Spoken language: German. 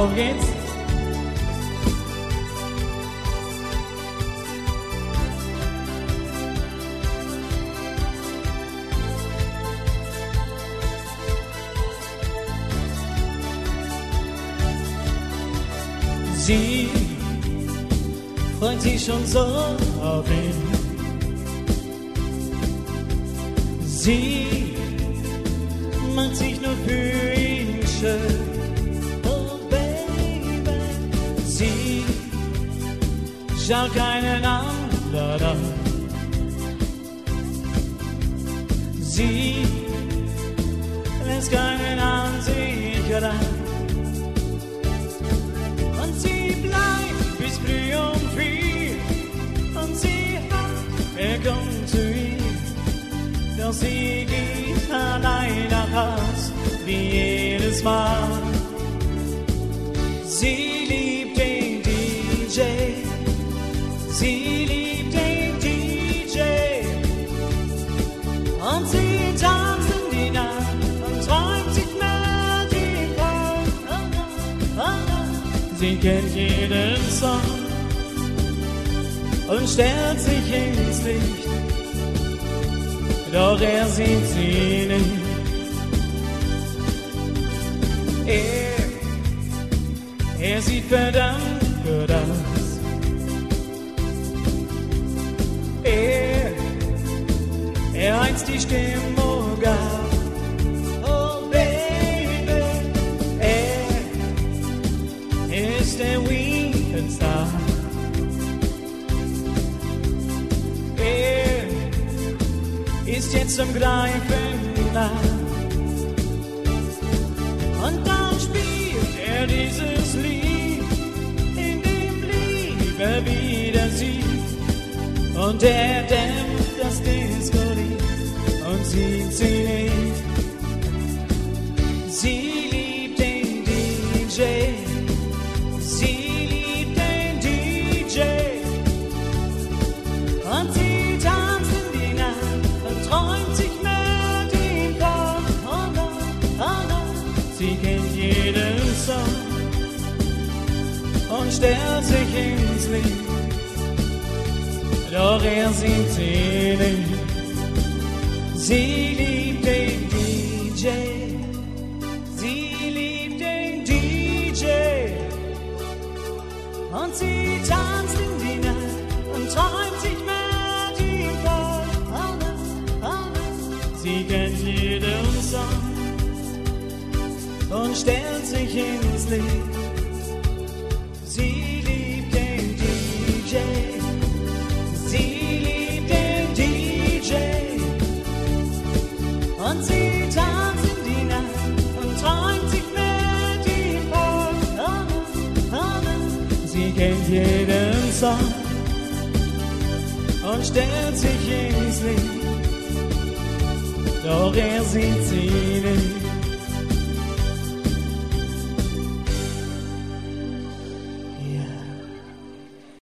Auf geht's. Sie freut sich schon so auf ihn. Sie macht sich nur für ihn schön. Oh Baby, sie schaut keinen anderen an. Sie lässt keinen an sich ran. Und sie bleibt bis früh um 4. Und sie hat, kommt zu ihm. Doch sie geht allein nach Haus, wie jedes Mal. Sie liebt den DJ, sie liebt den DJ. Und sie tanzt in die Nacht und träumt sich mehr die Nacht. Sie kennt jeden Song und stellt sich ins Licht. Doch sieht sie nicht. Er sieht verdammt gut aus. Er heizt die Stimmung auf. Oh Baby, er ist der Weekendstar. Ist jetzt zum Greifen nah. Und dann spielt er dieses Lied, in dem Liebe wieder sieht. Und er dämpft das Disco-Lied und sieht sie nicht. Sie liebt den DJ, sie liebt den DJ. Und sie tanzt in die Nacht, träumt sich mehr den Tag. Oh no, oh no. Sie kennt jeden Song und stellt sich ins Licht. Doch sieht sie nicht. Sie liebt den DJ, sie liebt den DJ. Und sie tanzt in die Nacht und träumt sich mehr den Tag. Oh no, oh no. Sie kennt jeden Song und stellt sich ins Licht. Sie liebt den DJ, sie liebt den DJ. Und sie tanzt in die Nacht und träumt sich mehr die Tag. Oh no, oh no. Sie kennt jeden Song und stellt sich ins Licht. Doch sieht sie nicht.